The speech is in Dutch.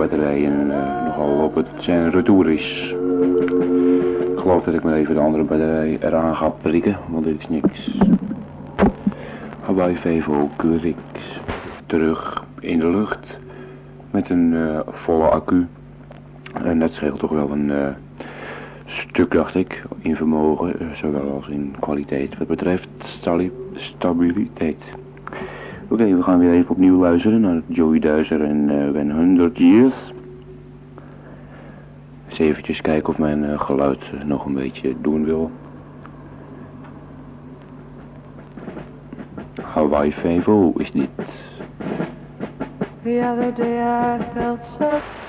batterijen nogal op het zijn retour is. Ik geloof dat ik maar even de andere batterij eraan ga prikken, want dit is niks. Hawaii Vevo Curix terug in de lucht met een volle accu. En dat scheelt toch wel een stuk, dacht ik, in vermogen, zowel als in kwaliteit wat betreft stabiliteit. Oké, we gaan weer even opnieuw luisteren naar Joey Duizer en When 100 Years. Eens eventjes kijken of mijn geluid nog een beetje doen wil. Hawaii Vevo is dit. The other day I felt so